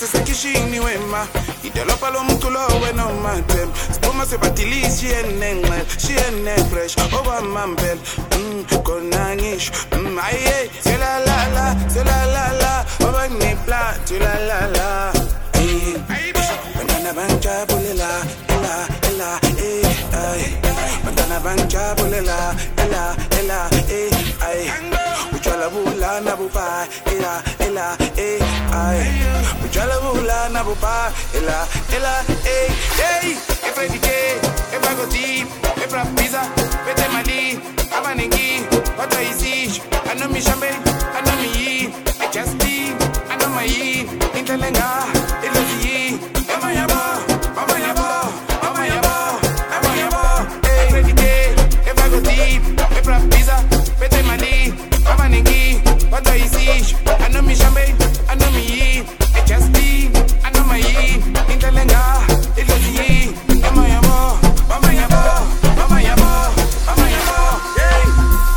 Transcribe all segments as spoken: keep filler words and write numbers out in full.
sisekishini wema idolopa lo mculo wena matem spuma sebatili shiene shiene fresh over mambel mm kona ngish mm aye sela la la sela la la over ni plat la la la ay bantana banja bulela ela ela eh ay bantana banja bulela ela ela eh ay Ujala bula na bupa, ela ela eh ay. Ujala bula na bupa, ela ela eh hey. If I D J, if I go deep, if I pizza, vete mali, abanengi, what I see. I know me chambe, I know me yi, I just be, I know my yi. Intelenga, elozi, ema yabo, mama yabo, mama yabo, mama yabo. If I D J, if I go deep, if I pizza, vete mali. What do you see? I know me chambe, I know me yi. I just be, I know my yi. Intelenga, it was yi. Mama yabo, mama yabo, mama yabo, mama yabo. Yeah.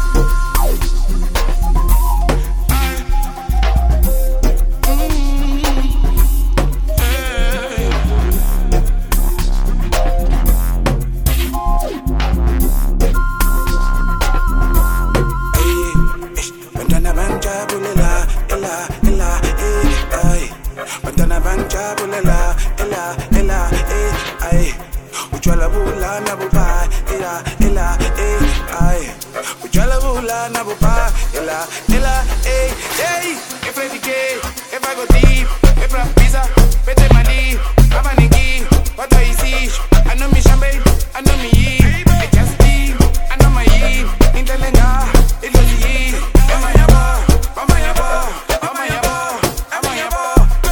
Ujala bula na bupa, ela ela eh ay. Ujala bula na bupa, ela ela eh hey. If I D K, if I go deep, if I pizza, vete mali, abanengi, what do you see? I know me chambe, I know me yi. I just be, I know my yi. Intelenga, it was yi. Mama yabo, mama yabo, mama yabo, mama yabo.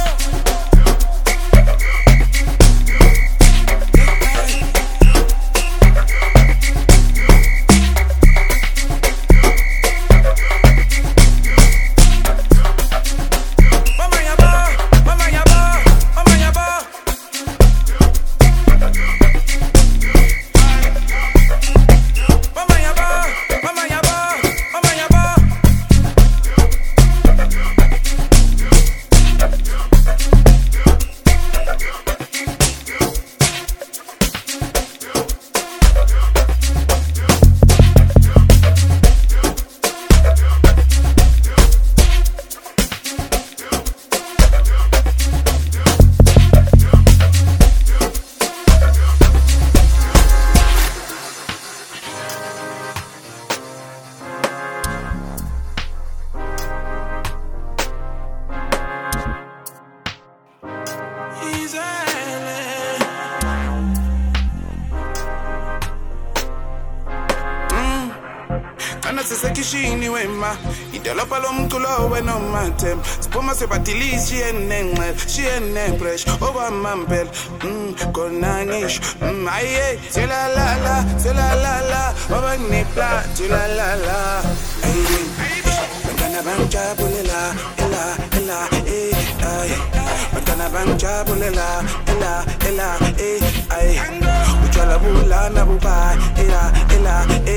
Sisekishini wema idolopa lo mculo wena matem spuma sebatili shiene shiene fresh over mambel mm kona ngish mm aye sela la la sela la la over ni plat la la la ay bantana banja bulela ela ela eh ay bantana banja bulela ela ela eh ay Ujala bula na bupa ela ela eh